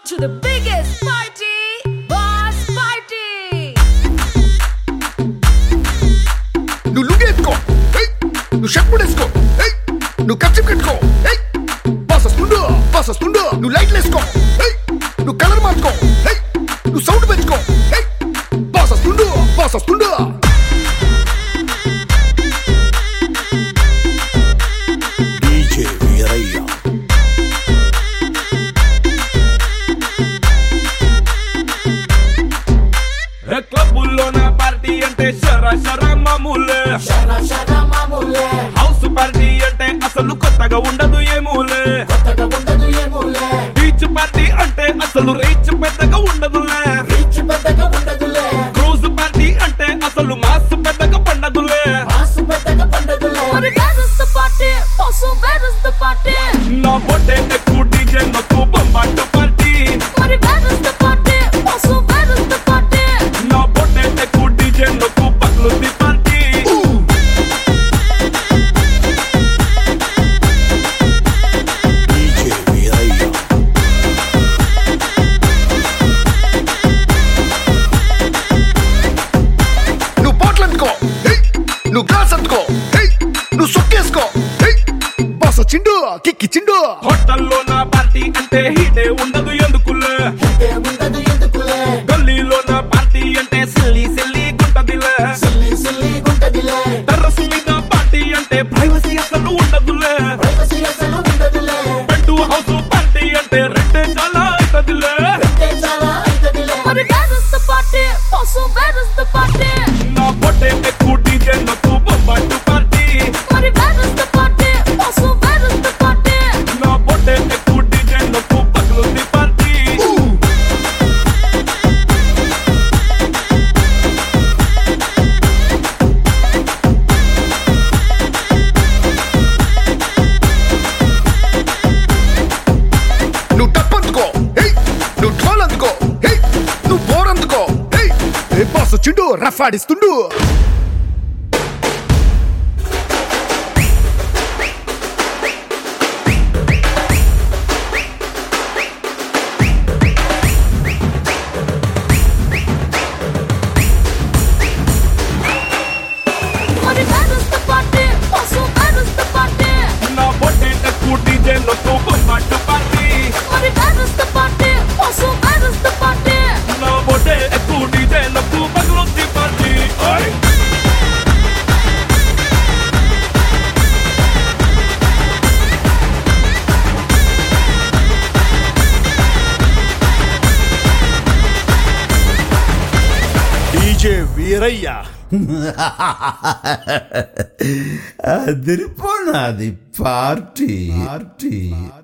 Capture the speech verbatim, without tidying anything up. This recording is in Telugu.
to the biggest party, Boss Party. నువ్వు లుంగి ఎత్తుకో, నువ్వు షర్ట్ కూడా వేసుకో, నువ్వు కచ్చిప్ కట్టుకో, బాస్ వస్తుండు బాస్ వస్తుండు, నువ్వు లైట్లు వేసుకో, నువ్వు కలర్ మార్చుకో, నువ్వు సౌండ్ పెంచుకో, బాస్ వస్తుండు బాస్ వస్తుండు. డీజే వీరయ్య క్లబ్బుల్లో నా పార్టీ అంటే శర శర మామూలే, హౌస్ పార్టీ అంటే అసలు కొత్తగా ఉండదు ఏమూలే, బీచ్ పార్టీ అంటే అసలు రీచ్ పెద్దగా ఉండదులే, క్రూజ్ పార్టీ అంటే అసలు మాస్ పెద్దగా పండదులే. But where is the party? Also, where is the party? నా బొట్టే ఎక్కువ డీజే నాకు బొంబాటు party, But where is the party? Also, where is the party? నా బొట్టే ఎక్కువ డీజే నాకు పగ్లుది పార్టీ. డీజే వీరయ్య నువ్వు బాటిల్ అందుకో, నువ్వు గ్లాస్ అందుకో, నువ్వు సొక్కేసుకో, బాస్ వచ్చిండు కిక్కిచ్చిండు. హోటల్లో నా పార్టీ అంటే హీటే ఉండదు ఎందుకులే, గల్లీలో నా పార్టీ అంటే సిల్లి సిల్లి గుంటదిలే, టెర్రస్ మీద పార్టీ అంటే ప్రైవసీ అసలు ఉండదులే, బెడ్ హౌస్ పార్టీ అంటే రెండే చాలా అవుతదిలే. But where is the party? Also, where is the party? నా బొట్టే ఎక్కువ డీజే నాకు బొంబాటు party, But where is the party? Also, where is the party? నా బొట్టే ఎక్కువ డీజే నాకు పగ్లుది పార్టీ. నువ్వు టప్ అందుకో, నువ్వు ఢోల్ అందుకో, నువ్వు బోర్ అందుకో, బాస్ వచ్చిండు రఫ్ ఆడిస్తుండు. But where is the party? Also, where is the party? నా బొట్టే ఎక్కువ డీజే నాకు బొంబాటు party, But where is the party? Also, where is the party? నా బొట్టే ఎక్కువ డీజే నాకు పగ్లుది పార్టీ. ఓయ్ డీజే వీరయ్య అదిరిపోనాది పార్టీ పార్టీ